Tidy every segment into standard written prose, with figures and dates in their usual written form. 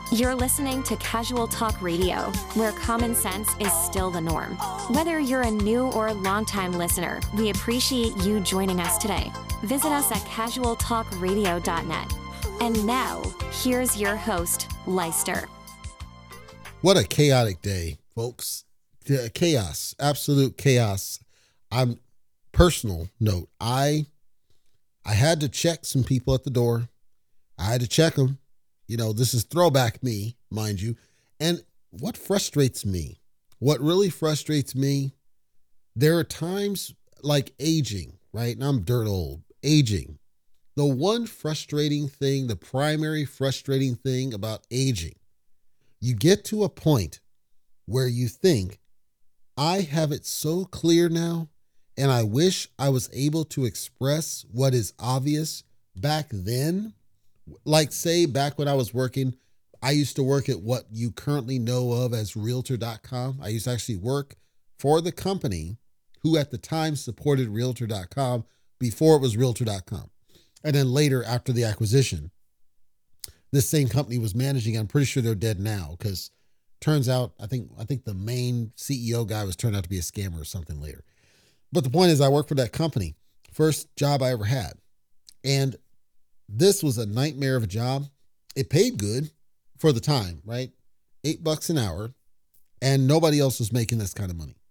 You're listening to Casual Talk Radio, where common sense is still the norm. Whether you're a new or longtime listener, we appreciate you joining us today. Visit us at casualtalkradio.net. And now, here's your host, Leister. What a chaotic day, folks. Chaos, absolute chaos. Personal note, I had to check some people at the door. I had to check them. You know, this is throwback me, mind you. And what frustrates me, what really frustrates me, there are times like aging, right? And I'm dirt old, aging. The one frustrating thing, the primary frustrating thing about aging, you get to a point where you think, I have it so clear now, and I wish I was able to express what is obvious back then. Like, say, back when I was working, I used to work at what you currently know of as Realtor.com. I used to actually work for the company who at the time supported Realtor.com before it was Realtor.com. And then later, after the acquisition, this same company was managing. I'm pretty sure they're dead now because turns out, I think the main CEO guy was turned out to be a scammer or something later. But the point is, I worked for that company. First job I ever had. And this was a nightmare of a job. It paid good for the time, right? $8 an hour, and nobody else was making this kind of money.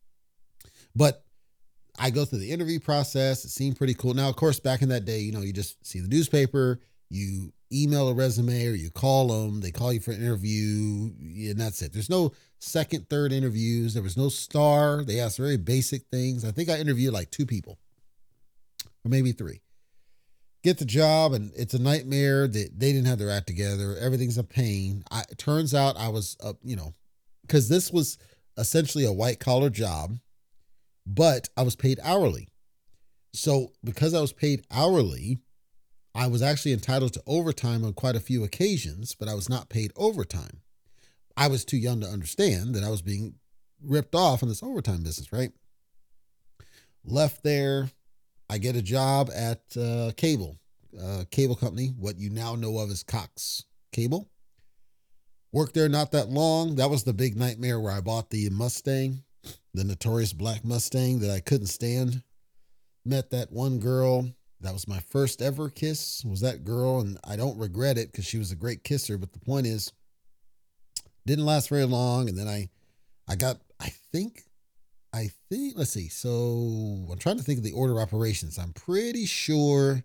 But I go through the interview process. It seemed pretty cool. Now, of course, back in that day, you just see the newspaper, you email a resume or you call them, they call you for an interview, and that's it. There's no second, third interviews. There was no star. They asked very basic things. I think I interviewed like 2 people or maybe 3. Get the job, and it's a nightmare that they didn't have their act together. Everything's a pain. It turns out I was, because this was essentially a white collar job, but I was paid hourly. So because I was paid hourly, I was actually entitled to overtime on quite a few occasions, but I was not paid overtime. I was too young to understand that I was being ripped off in this overtime business, right? Left there. I get a job at cable company, what you now know of as Cox Cable. Worked there not that long. That was the big nightmare where I bought the Mustang, the notorious black Mustang that I couldn't stand. Met that one girl. That was my first ever kiss, was that girl. And I don't regret it because she was a great kisser. But the point is, didn't last very long. And then I got, I think, let's see. So I'm trying to think of the order of operations. I'm pretty sure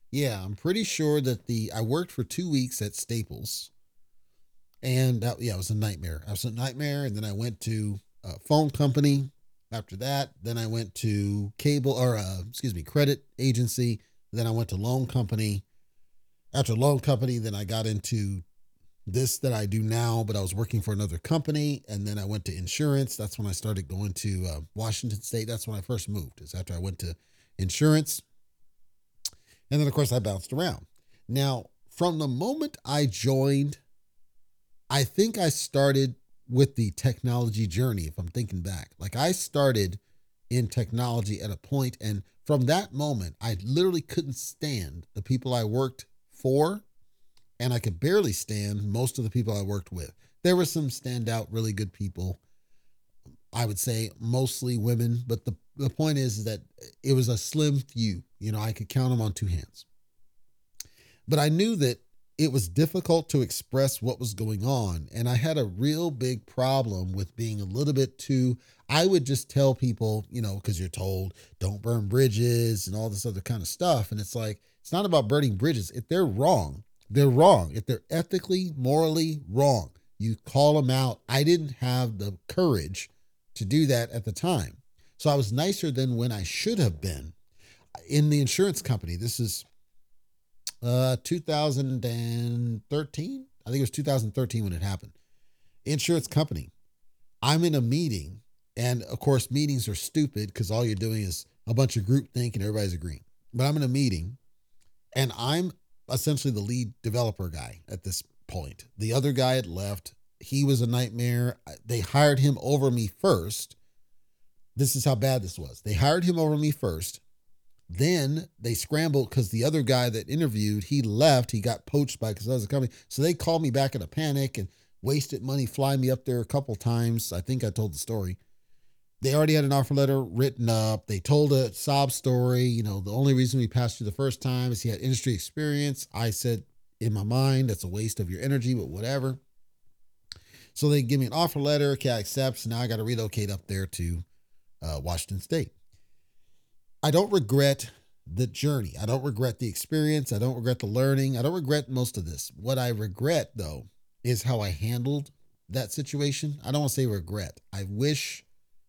that I worked for 2 weeks at Staples, and it was a nightmare. Absolute nightmare. And then I went to a phone company after that. Then I went to credit agency. Then I went to loan company. After loan company, then I got into this that I do now, but I was working for another company. And then I went to insurance. That's when I started going to Washington State. That's when I first moved, is after I went to insurance. And then, of course, I bounced around. Now, from the moment I joined, I think I started with the technology journey, if I'm thinking back. Like, I started in technology at a point, and from that moment, I literally couldn't stand the people I worked for, and I could barely stand most of the people I worked with. There were some standout, really good people. I would say mostly women, but the point is that it was a slim few. I could count them on 2 hands. But I knew that it was difficult to express what was going on. And I had a real big problem with being a little bit too, I would just tell people, because you're told don't burn bridges and all this other kind of stuff. And it's like, it's not about burning bridges. If they're wrong, they're wrong. If they're ethically, morally wrong, you call them out. I didn't have the courage to do that at the time. So I was nicer than when I should have been in the insurance company. This is 2013. I think it was 2013 when it happened. Insurance company. I'm in a meeting, and of course meetings are stupid because all you're doing is a bunch of group think and everybody's agreeing. But I'm in a meeting, and I'm essentially the lead developer guy at this point. The other guy had left. He was a nightmare. They hired him over me first. This is how bad this was. They hired him over me first. Then they scrambled because the other guy that interviewed, he left. He got poached by because I was a company. So they called me back in a panic and wasted money flying me up there a couple times. I think I told the story. They already had an offer letter written up. They told a sob story. You know, the only reason we passed you the first time is he had industry experience. I said in my mind, that's a waste of your energy, but whatever. So they give me an offer letter. Okay, I accept. So now I got to relocate up there to Washington State. I don't regret the journey. I don't regret the experience. I don't regret the learning. I don't regret most of this. What I regret, though, is how I handled that situation. I don't want to say regret. I wished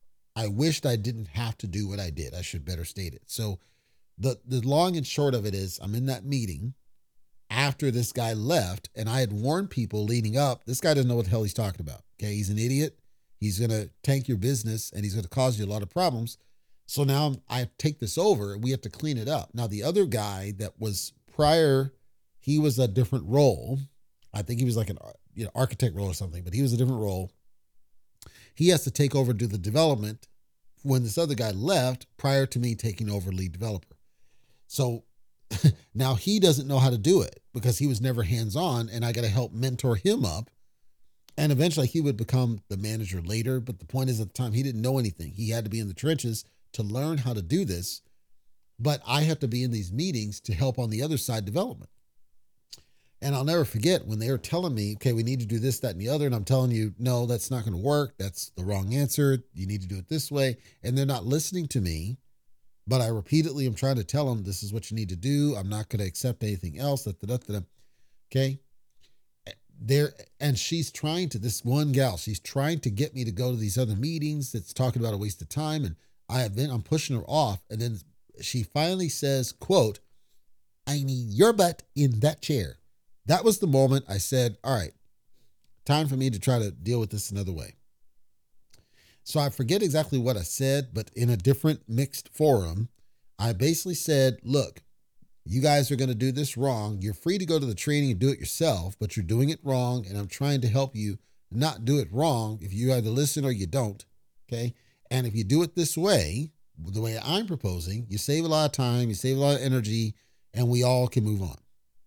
I didn't have to do what I did. I should better state it. So the long and short of it is I'm in that meeting after this guy left, and I had warned people leading up, this guy doesn't know what the hell he's talking about. Okay, he's an idiot. He's going to tank your business, and he's going to cause you a lot of problems. So now I take this over and we have to clean it up. Now, the other guy that was prior, he was a different role. I think he was like an architect role or something, but he was a different role. He has to take over, do the development when this other guy left prior to me taking over lead developer. So now he doesn't know how to do it because he was never hands-on, and I got to help mentor him up. And eventually he would become the manager later. But the point is, at the time, he didn't know anything. He had to be in the trenches to learn how to do this, but I have to be in these meetings to help on the other side development. And I'll never forget when they were telling me, okay, we need to do this, that, and the other. And I'm telling you, no, that's not going to work. That's the wrong answer. You need to do it this way. And they're not listening to me, but I repeatedly am trying to tell them, this is what you need to do. I'm not going to accept anything else. Okay. And she's trying to, this one gal, she's trying to get me to go to these other meetings. That's talking about a waste of time. And I'm pushing her off. And then she finally says, quote, I need your butt in that chair. That was the moment I said, all right, time for me to try to deal with this another way. So I forget exactly what I said, but in a different mixed forum, I basically said, look, you guys are going to do this wrong. You're free to go to the training and do it yourself, but you're doing it wrong. And I'm trying to help you not do it wrong. If you either listen or you don't. Okay. And if you do it this way, the way I'm proposing, you save a lot of time, you save a lot of energy, and we all can move on.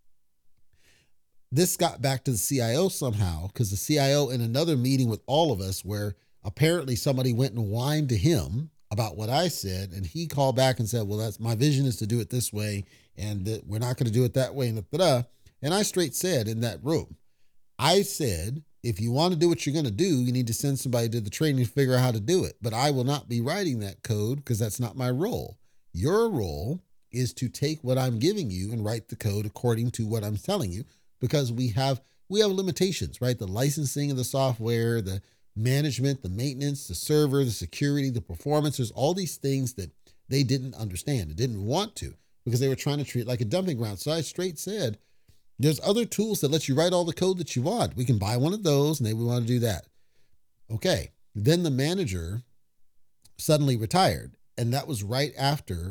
This got back to the CIO somehow, because the CIO in another meeting with all of us where apparently somebody went and whined to him about what I said, and he called back and said, well, that's my vision is to do it this way, and that we're not going to do it that way, and I straight said in that room, I said, if you want to do what you're going to do, you need to send somebody to the training to figure out how to do it. But I will not be writing that code because that's not my role. Your role is to take what I'm giving you and write the code according to what I'm telling you, because we have limitations, right? The licensing of the software, the management, the maintenance, the server, the security, the performance, there's all these things that they didn't understand. They didn't want to because they were trying to treat it like a dumping ground. So I straight said, there's other tools that let you write all the code that you want. We can buy one of those and they would want to do that. Okay. Then the manager suddenly retired. And that was right after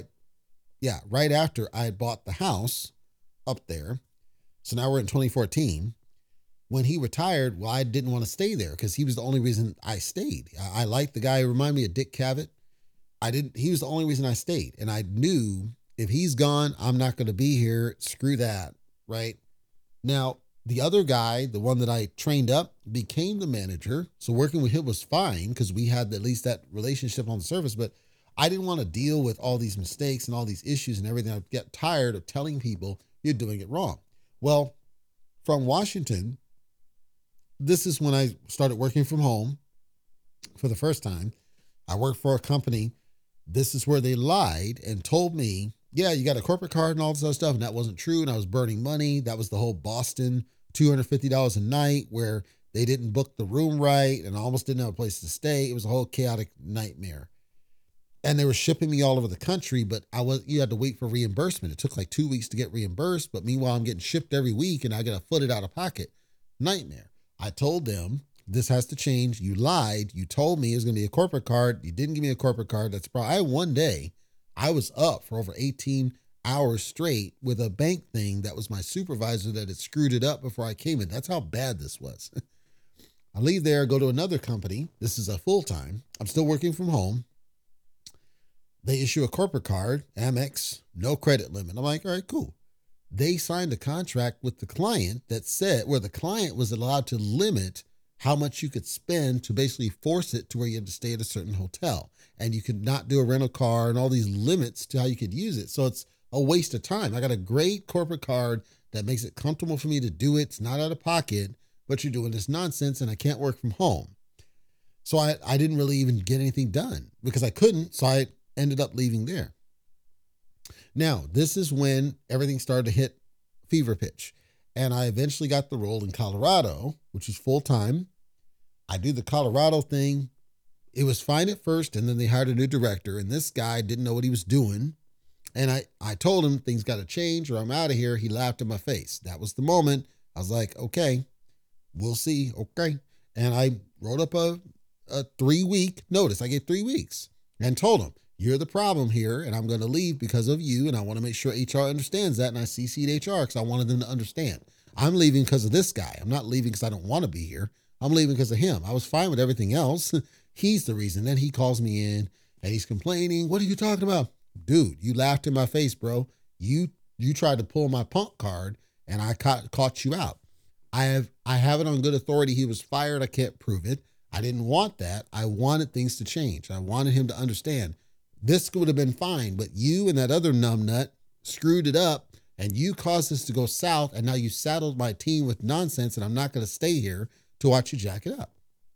I had bought the house up there. So now we're in 2014. When he retired, well, I didn't want to stay there because he was the only reason I stayed. I liked the guy who reminded me of Dick Cavett. He was the only reason I stayed. And I knew if he's gone, I'm not going to be here. Screw that. Right now, the other guy, the one that I trained up, became the manager. So working with him was fine because we had at least that relationship on the surface, but I didn't want to deal with all these mistakes and all these issues and everything. I get tired of telling people you're doing it wrong. Well, from Washington, this is when I started working from home for the first time. I worked for a company. This is where they lied and told me, yeah, you got a corporate card and all this other stuff. And that wasn't true. And I was burning money. That was the whole Boston $250 a night where they didn't book the room right. And I almost didn't have a place to stay. It was a whole chaotic nightmare. And they were shipping me all over the country, but you had to wait for reimbursement. It took like 2 weeks to get reimbursed. But meanwhile, I'm getting shipped every week and I got to foot it out of pocket. Nightmare. I told them this has to change. You lied. You told me it was going to be a corporate card. You didn't give me a corporate card. That's probably one day. I was up for over 18 hours straight with a bank thing that was my supervisor that had screwed it up before I came in. That's how bad this was. I leave there, go to another company. This is a full-time. I'm still working from home. They issue a corporate card, Amex, no credit limit. I'm like, all right, cool. They signed a contract with the client that said where the client was allowed to limit how much you could spend to basically force it to where you had to stay at a certain hotel. And you could not do a rental car and all these limits to how you could use it. So it's a waste of time. I got a great corporate card that makes it comfortable for me to do it. It's not out of pocket, but you're doing this nonsense and I can't work from home. So I didn't really even get anything done because I couldn't. So I ended up leaving there. Now, this is when everything started to hit fever pitch. And I eventually got the role in Colorado, which is full time. I do the Colorado thing. It was fine at first, and then they hired a new director, and this guy didn't know what he was doing. And I told him things got to change or I'm out of here. He laughed in my face. That was the moment. I was like, okay, we'll see. Okay. And I wrote up a 3-week notice. I gave 3 weeks and told him, you're the problem here, and I'm going to leave because of you, and I want to make sure HR understands that, and I CC'd HR because I wanted them to understand. I'm leaving because of this guy. I'm not leaving because I don't want to be here. I'm leaving because of him. I was fine with everything else. He's the reason. Then he calls me in, and he's complaining. What are you talking about? Dude, you laughed in my face, bro. You tried to pull my punk card, and I caught you out. I have it on good authority. He was fired. I can't prove it. I didn't want that. I wanted things to change. I wanted him to understand. This would have been fine, but you and that other numbnut screwed it up, and you caused this to go south, and now you saddled my team with nonsense, and I'm not going to stay here to watch you jack it up.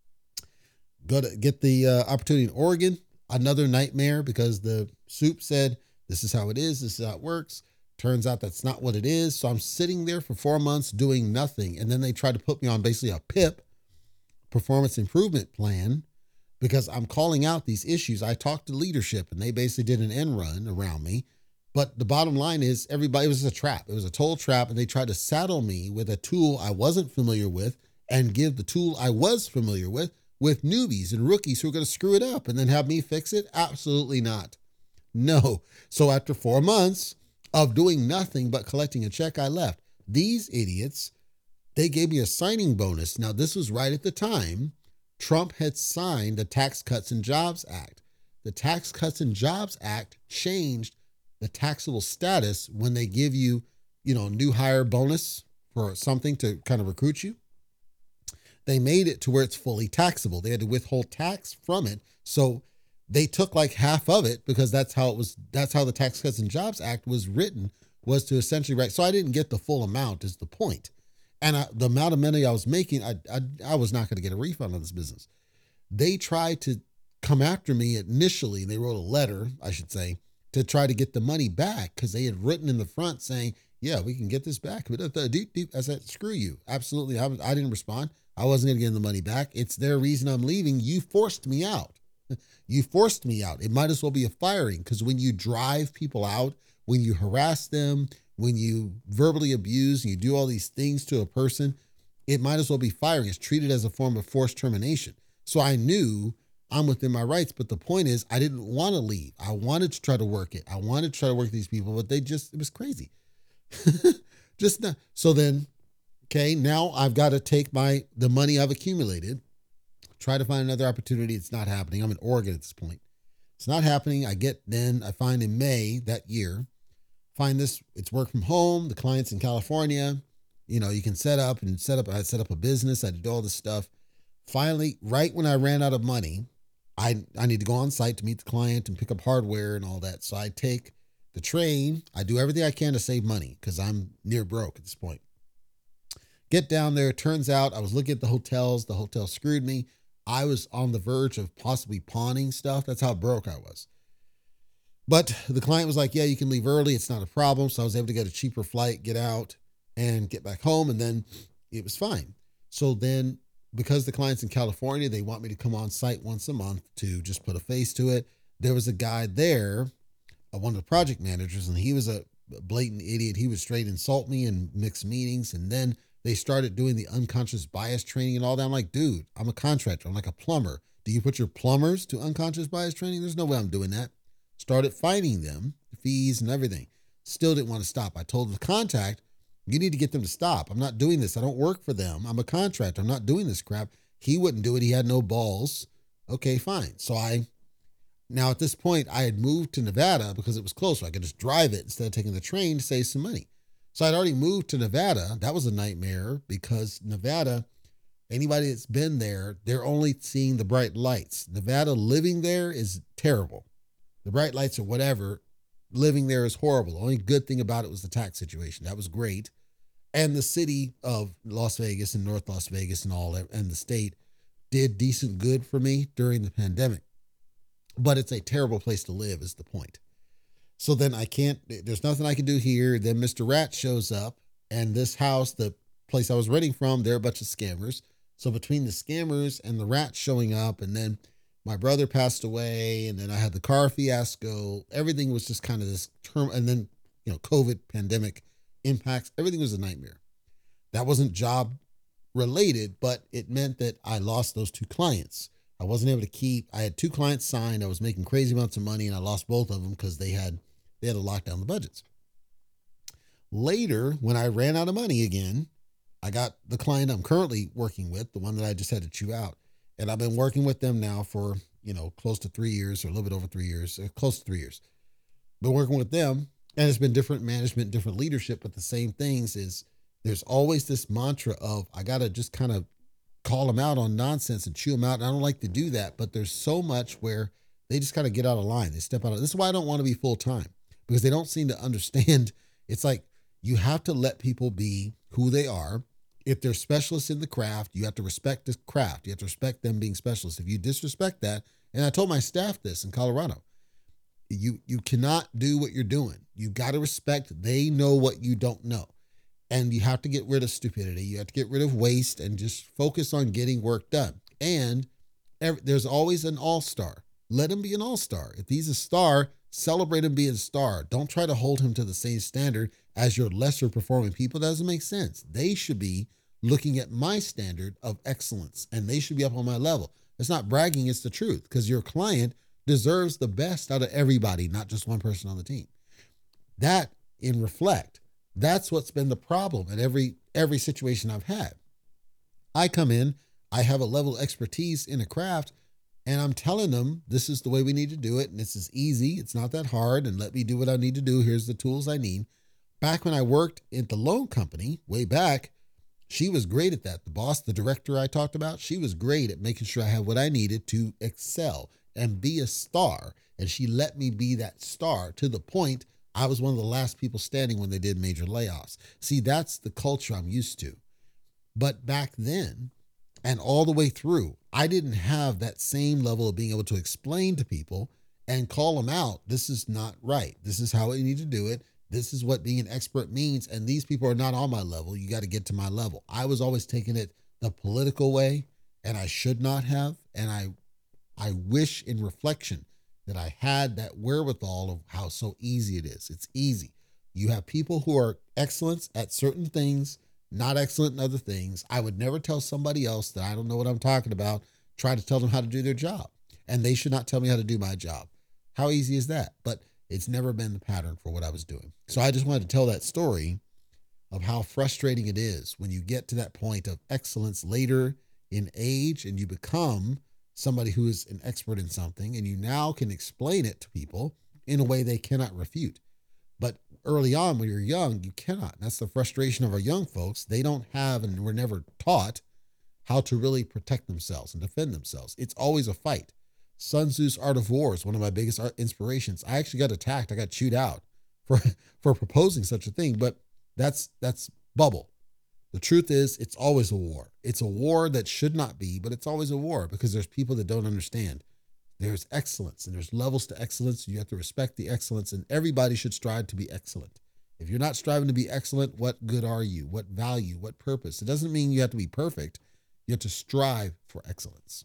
Go to get the opportunity in Oregon, another nightmare because the soup said, this is how it is, this is how it works. Turns out that's not what it is, so I'm sitting there for 4 months doing nothing, and then they tried to put me on basically a PIP, performance improvement plan, because I'm calling out these issues. I talked to leadership and they basically did an end run around me. But the bottom line is it was a trap. It was a total trap. And they tried to saddle me with a tool I wasn't familiar with and give the tool I was familiar with newbies and rookies who are going to screw it up and then have me fix it. Absolutely not. No. So after 4 months of doing nothing but collecting a check, I left. These idiots, they gave me a signing bonus. Now, this was right at the time Trump had signed the Tax Cuts and Jobs Act. The Tax Cuts and Jobs Act changed the taxable status when they give you, new hire bonus for something to kind of recruit you. They made it to where it's fully taxable. They had to withhold tax from it. So they took like half of it because that's how the Tax Cuts and Jobs Act was written, was to essentially write. So I didn't get the full amount is the point. And the amount of money I was making, I was not going to get a refund on this business. They tried to come after me initially. They wrote a letter, I should say, to try to get the money back because they had written in the front saying, yeah, we can get this back. But I said, screw you. Absolutely. I didn't respond. I wasn't going to get the money back. It's their reason I'm leaving. You forced me out. You forced me out. It might as well be a firing because when you drive people out, when you harass them, when you verbally abuse and you do all these things to a person, it might as well be firing. It's treated as a form of forced termination. So I knew I'm within my rights, but the point is I didn't want to leave. I wanted to try to work it. I wanted to try to work these people, but it was crazy. Just not. So then, okay, now I've got to take the money I've accumulated, try to find another opportunity. It's not happening. I'm in Oregon at this point. It's not happening. I find in May that year, it's work from home. The client's in California. You can set up. I set up a business. I did all this stuff. Finally, right when I ran out of money, I need to go on site to meet the client and pick up hardware and all that. So I take the train. I do everything I can to save money because I'm near broke at this point. Get down there. Turns out I was looking at the hotels. The hotel screwed me. I was on the verge of possibly pawning stuff. That's how broke I was. But the client was like, yeah, you can leave early. It's not a problem. So I was able to get a cheaper flight, get out and get back home. And then it was fine. So then because the client's in California, they want me to come on site once a month to just put a face to it. There was a guy there, one of the project managers, and he was a blatant idiot. He would straight insult me in mixed meetings. And then they started doing the unconscious bias training and all that. I'm like, dude, I'm a contractor. I'm like a plumber. Do you put your plumbers to unconscious bias training? There's no way I'm doing that. Started fining them, fees and everything. Still didn't want to stop. I told the contact, you need to get them to stop. I'm not doing this. I don't work for them. I'm a contractor. I'm not doing this crap. He wouldn't do it. He had no balls. Okay, fine. So I Now, at this point, I had moved to Nevada because it was closer. I could just drive it instead of taking the train to save some money. So I'd already moved to Nevada. That was a nightmare because Nevada, anybody that's been there, they're only seeing the bright lights. Nevada, living there is terrible. The bright lights or whatever, living there is horrible. The only good thing about it was the tax situation. That was great. And the city of Las Vegas and North Las Vegas and all that, and the state did decent good for me during the pandemic. But it's a terrible place to live is the point. So then there's nothing I can do here. Then Mr. Rat shows up, and this house, the place I was renting from, they're a bunch of scammers. So between the scammers and the Rat showing up, and then my brother passed away, and then I had the car fiasco, everything was just kind of this term. And then, COVID pandemic impacts, everything was a nightmare. That wasn't job related, but it meant that I lost those 2 clients. I wasn't able to I had 2 clients signed. I was making crazy amounts of money, and I lost both of them because they had to lock down the budgets. Later, when I ran out of money again, I got the client I'm currently working with, the one that I just had to chew out. And I've been working with them now for, close to 3 years, or a little bit over 3 years, close to 3 years. Been working with them, and it's been different management, different leadership, but the same things is there's always this mantra of, I got to just kind of call them out on nonsense and chew them out. And I don't like to do that, but there's so much where they just kind of get out of line. They step out of, this is why I don't want to be full time, because they don't seem to understand. It's like, you have to let people be who they are. If they're specialists in the craft, you have to respect the craft. You have to respect them being specialists. If you disrespect that, and I told my staff this in Colorado, you cannot do what you're doing. You got to respect, they know what you don't know. And you have to get rid of stupidity. You have to get rid of waste and just focus on getting work done. And there's always an all-star. Let him be an all-star. If he's a star, celebrate him being a star. Don't try to hold him to the same standard as your lesser performing people. That doesn't make sense. They should be looking at my standard of excellence, and they should be up on my level. It's not bragging, it's the truth, because your client deserves the best out of everybody, not just one person on the team. That, in reflect, that's what's been the problem in every situation I've had. I come in, I have a level of expertise in a craft, and I'm telling them, this is the way we need to do it, and this is easy, it's not that hard, and let me do what I need to do. Here's the tools I need. Back when I worked at the loan company, way back, she was great at that. The boss, the director I talked about, she was great at making sure I had what I needed to excel and be a star. And she let me be that star to the point I was one of the last people standing when they did major layoffs. See, that's the culture I'm used to. But back then, and all the way through, I didn't have that same level of being able to explain to people and call them out. This is not right. This is how you need to do it. This is what being an expert means. And these people are not on my level. You got to get to my level. I was always taking it the political way, and I should not have. And I wish in reflection that I had that wherewithal of how so easy it is. It's easy. You have people who are excellent at certain things, not excellent in other things. I would never tell somebody else that I don't know what I'm talking about, try to tell them how to do their job. And they should not tell me how to do my job. How easy is that? But it's never been the pattern for what I was doing. So I just wanted to tell that story of how frustrating it is when you get to that point of excellence later in age and you become somebody who is an expert in something and you now can explain it to people in a way they cannot refute. But early on when you're young, you cannot. And that's the frustration of our young folks. They don't have and were never taught how to really protect themselves and defend themselves. It's always a fight. Sun Tzu's Art of War is one of my biggest inspirations. I actually got attacked. I got chewed out for proposing such a thing, but that's bubble. The truth is, it's always a war. It's a war that should not be, but it's always a war because there's people that don't understand. There's excellence and there's levels to excellence. You have to respect the excellence, and everybody should strive to be excellent. If you're not striving to be excellent, what good are you? What value? What purpose? It doesn't mean you have to be perfect. You have to strive for excellence.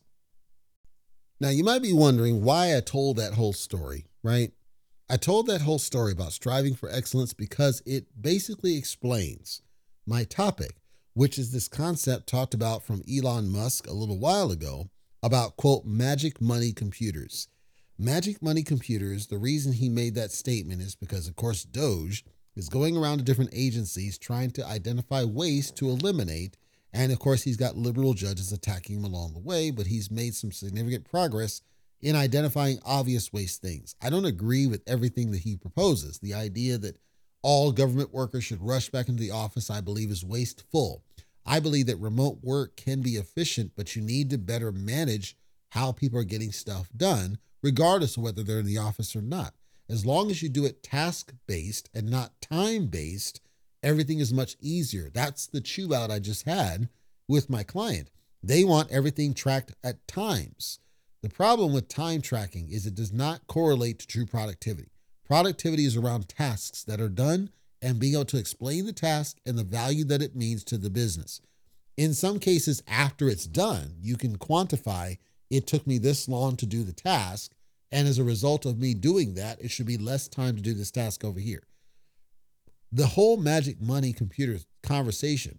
Now, you might be wondering why I told that whole story, right? I told that whole story about striving for excellence because it basically explains my topic, which is this concept talked about from Elon Musk a little while ago about, quote, magic money computers. Magic money computers, the reason he made that statement is because, of course, Doge is going around to different agencies trying to identify ways to eliminate. And of course, he's got liberal judges attacking him along the way, but he's made some significant progress in identifying obvious waste things. I don't agree with everything that he proposes. The idea that all government workers should rush back into the office, I believe, is wasteful. I believe that remote work can be efficient, but you need to better manage how people are getting stuff done, regardless of whether they're in the office or not. As long as you do it task-based and not time-based, everything is much easier. That's the chew out I just had with my client. They want everything tracked at times. The problem with time tracking is it does not correlate to true productivity. Productivity is around tasks that are done and being able to explain the task and the value that it means to the business. In some cases, after it's done, you can quantify, it took me this long to do the task, and as a result of me doing that, it should be less time to do this task over here. The whole magic money computer conversation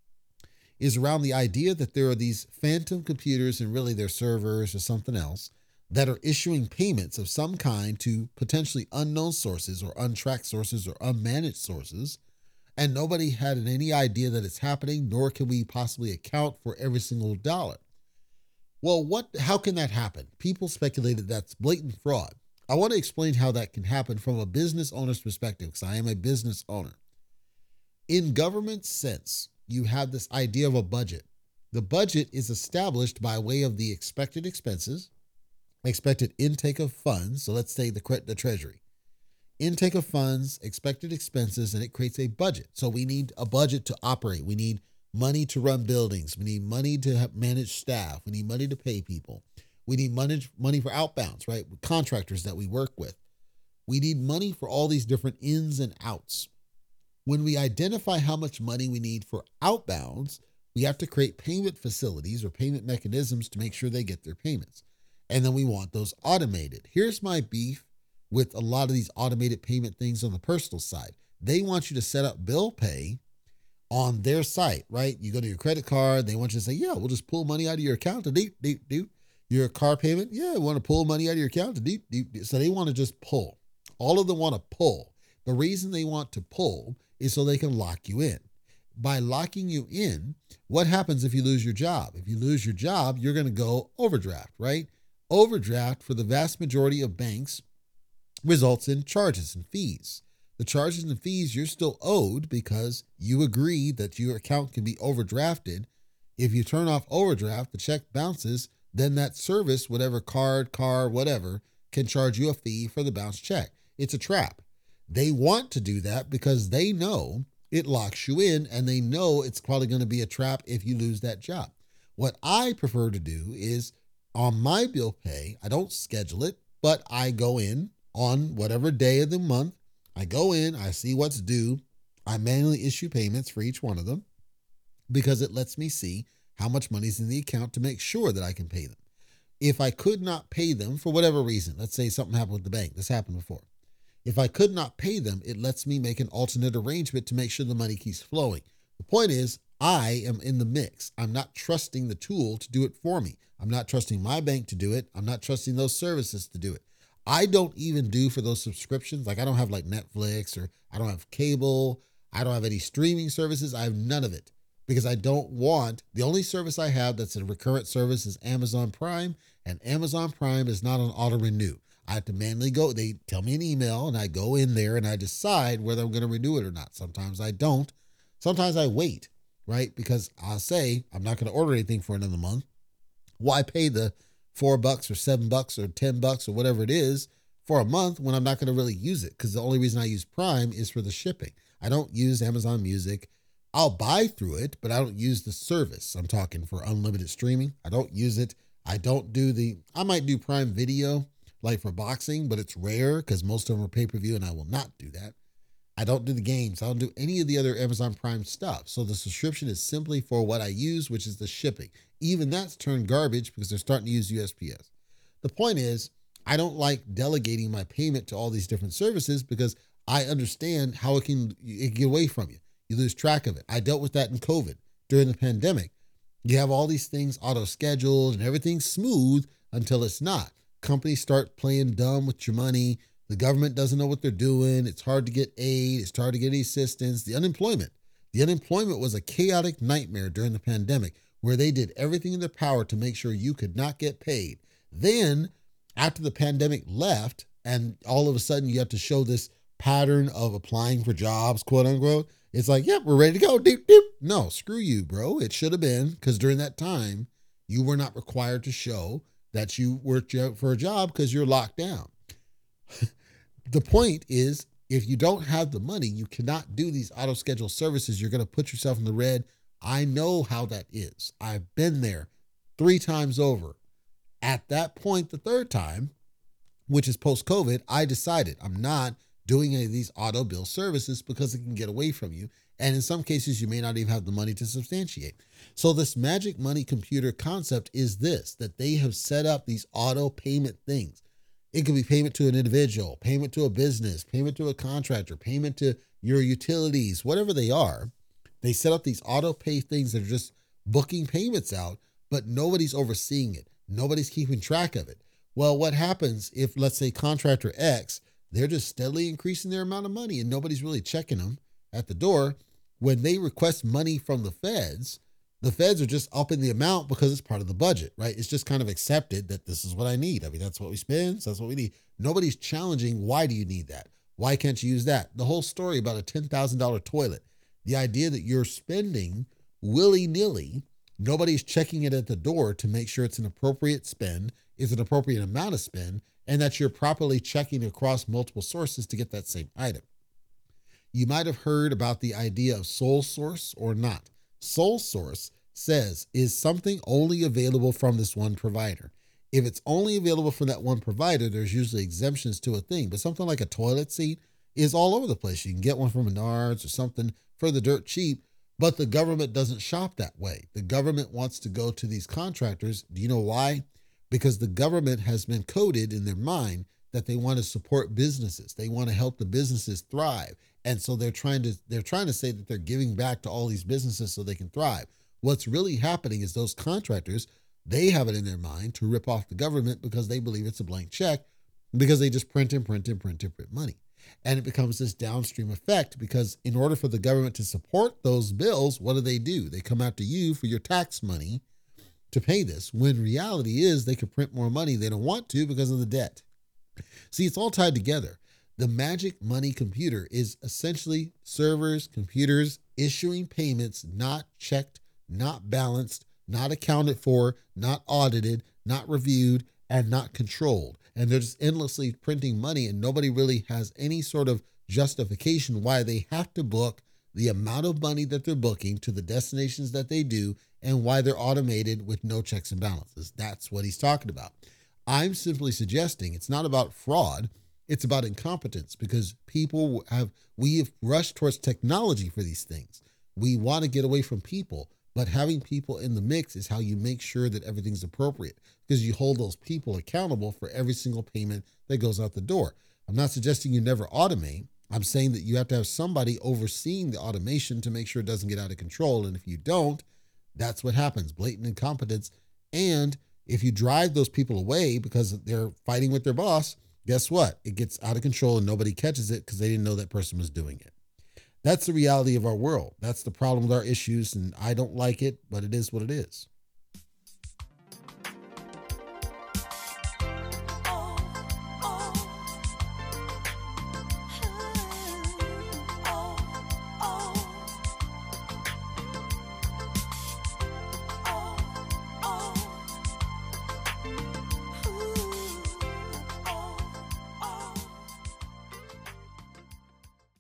is around the idea that there are these phantom computers, and really they're servers or something else, that are issuing payments of some kind to potentially unknown sources or untracked sources or unmanaged sources. And nobody had any idea that it's happening, nor can we possibly account for every single dollar. Well, how can that happen? People speculated that's blatant fraud. I want to explain how that can happen from a business owner's perspective, because I am a business owner. In government sense, you have this idea of a budget. The budget is established by way of the expected expenses, expected intake of funds. So let's say the treasury. Intake of funds, expected expenses, and it creates a budget. So we need a budget to operate. We need money to run buildings. We need money to manage staff. We need money to pay people. We need money for outbounds, right? Contractors that we work with. We need money for all these different ins and outs. When we identify how much money we need for outbounds, we have to create payment facilities or payment mechanisms to make sure they get their payments. And then we want those automated. Here's my beef with a lot of these automated payment things on the personal side. They want you to set up bill pay on their site, right? You go to your credit card, they want you to say, yeah, we'll just pull money out of your account. Your car payment, yeah, we want to pull money out of your account. So they want to just pull. All of them want to pull. The reason they want to pull is so they can lock you in. By locking you in, what happens if you lose your job? If you lose your job, you're going to go overdraft, right? Overdraft for the vast majority of banks results in charges and fees. The charges and fees you're still owed because you agree that your account can be overdrafted. If you turn off overdraft, the check bounces, then that service, whatever car, whatever, can charge you a fee for the bounced check. It's a trap. They want to do that because they know it locks you in, and they know it's probably going to be a trap if you lose that job. What I prefer to do is on my bill pay, I don't schedule it, but I go in on whatever day of the month. I go in, I see what's due. I manually issue payments for each one of them because it lets me see how much money's in the account to make sure that I can pay them. If I could not pay them for whatever reason, let's say something happened with the bank. This happened before. If I could not pay them, it lets me make an alternate arrangement to make sure the money keeps flowing. The point is, I am in the mix. I'm not trusting the tool to do it for me. I'm not trusting my bank to do it. I'm not trusting those services to do it. I don't even do for those subscriptions. Like I don't have like Netflix, or I don't have cable. I don't have any streaming services. I have none of it because I don't want, the only service I have that's a recurrent service is Amazon Prime, and Amazon Prime is not on auto renew. I have to manually go, they tell me an email and I go in there and I decide whether I'm going to renew it or not. Sometimes I don't. Sometimes I wait, right? Because I'll say I'm not going to order anything for another month. Why pay the $4 or $7 or $10 or whatever it is for a month when I'm not going to really use it? Because the only reason I use Prime is for the shipping. I don't use Amazon Music. I'll buy through it, but I don't use the service. I'm talking for unlimited streaming. I don't use it. I might do Prime Video like for boxing, but it's rare because most of them are pay-per-view and I will not do that. I don't do the games. I don't do any of the other Amazon Prime stuff. So the subscription is simply for what I use, which is the shipping. Even that's turned garbage because they're starting to use USPS. The point is, I don't like delegating my payment to all these different services because I understand how it can get away from you. You lose track of it. I dealt with that in COVID during the pandemic. You have all these things auto-scheduled and everything's smooth until it's not. Companies start playing dumb with your money. The government doesn't know what they're doing. It's hard to get aid. It's hard to get assistance. The unemployment was a chaotic nightmare during the pandemic where they did everything in their power to make sure you could not get paid. Then After the pandemic left, and all of a sudden you have to show this pattern of applying for jobs, quote unquote, it's like, yep, we're ready to go. Doop, doop. No, screw you, bro. It should have been, because during that time, you were not required to show that you worked for a job because you're locked down. The point is, if you don't have the money, you cannot do these auto schedule services. You're going to put yourself in the red. I know how that is. I've been there 3 times over. At that point, the third time, which is post-COVID, I decided I'm not doing any of these auto bill services because it can get away from you. And in some cases, you may not even have the money to substantiate. So this magic money computer concept is this, that they have set up these auto payment things. It could be payment to an individual, payment to a business, payment to a contractor, payment to your utilities, whatever they are. They set up these auto pay things that are just booking payments out, but nobody's overseeing it. Nobody's keeping track of it. Well, what happens if, let's say, contractor X, they're just steadily increasing their amount of money and nobody's really checking them at the door? When they request money from the feds are just upping the amount because it's part of the budget, right? It's just kind of accepted that this is what I need. I mean, that's what we spend, so that's what we need. Nobody's challenging, why do you need that? Why can't you use that? The whole story about a $10,000 toilet, the idea that you're spending willy-nilly, nobody's checking it at the door to make sure it's an appropriate spend, is an appropriate amount of spend, and that you're properly checking across multiple sources to get that same item. You might have heard about the idea of sole source or not. Sole source says, is something only available from this one provider? If it's only available from that one provider, there's usually exemptions to a thing, but something like a toilet seat is all over the place. You can get one from Menards or something for the dirt cheap, but the government doesn't shop that way. The government wants to go to these contractors. Do you know why? Because the government has been coded in their mind that they want to support businesses. They want to help the businesses thrive. And so they're trying to say that they're giving back to all these businesses so they can thrive. What's really happening is those contractors, they have it in their mind to rip off the government because they believe it's a blank check, because they just print money. And it becomes this downstream effect, because in order for the government to support those bills, what do? They come after you for your tax money to pay this, when reality is they could print more money. They don't want to because of the debt. See, it's all tied together. The magic money computer is essentially servers, computers issuing payments not checked, not balanced, not accounted for, not audited, not reviewed, and not controlled. And they're just endlessly printing money, and nobody really has any sort of justification why they have to book the amount of money that they're booking to the destinations that they do, and why they're automated with no checks and balances. That's what he's talking about. I'm simply suggesting it's not about fraud. It's about incompetence, because we have rushed towards technology for these things. We want to get away from people, but having people in the mix is how you make sure that everything's appropriate, because you hold those people accountable for every single payment that goes out the door. I'm not suggesting you never automate. I'm saying that you have to have somebody overseeing the automation to make sure it doesn't get out of control. And if you don't, that's what happens, blatant incompetence. And if you drive those people away because they're fighting with their boss, guess what? It gets out of control and nobody catches it because they didn't know that person was doing it. That's the reality of our world. That's the problem with our issues, and I don't like it, but it is what it is.